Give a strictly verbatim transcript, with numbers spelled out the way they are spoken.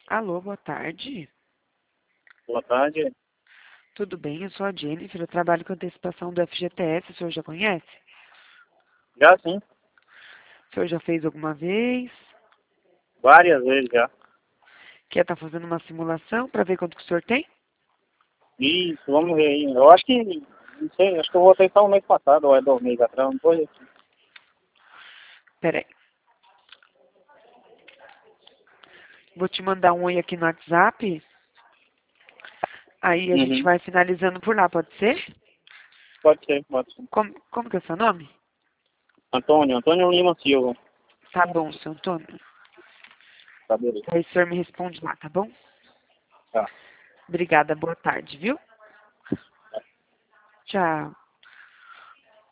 Alô, boa tarde. Boa tarde. Tudo bem? Eu sou a Jennifer, eu trabalho com antecipação do F G T S, o senhor já conhece? Já sim, O senhor já fez alguma vez? várias vezes já. Quer estar fazendo uma simulação para ver quanto que o senhor tem? Isso, vamos ver aí. Eu acho que, não sei, acho que eu voltei só um mês passado, ou é dois meses atrás, não foi? Pera aí. Vou te mandar um oi aqui no WhatsApp, aí a gente Uhum. vai finalizando por lá, pode ser? Pode ser, pode ser. Como, como que é seu nome? Antônio, Antônio Lima Silva. Tá bom, seu Antônio. Tá, beleza. Aí o senhor me responde lá, tá bom? Tá. Obrigada, boa tarde, viu? Tchau.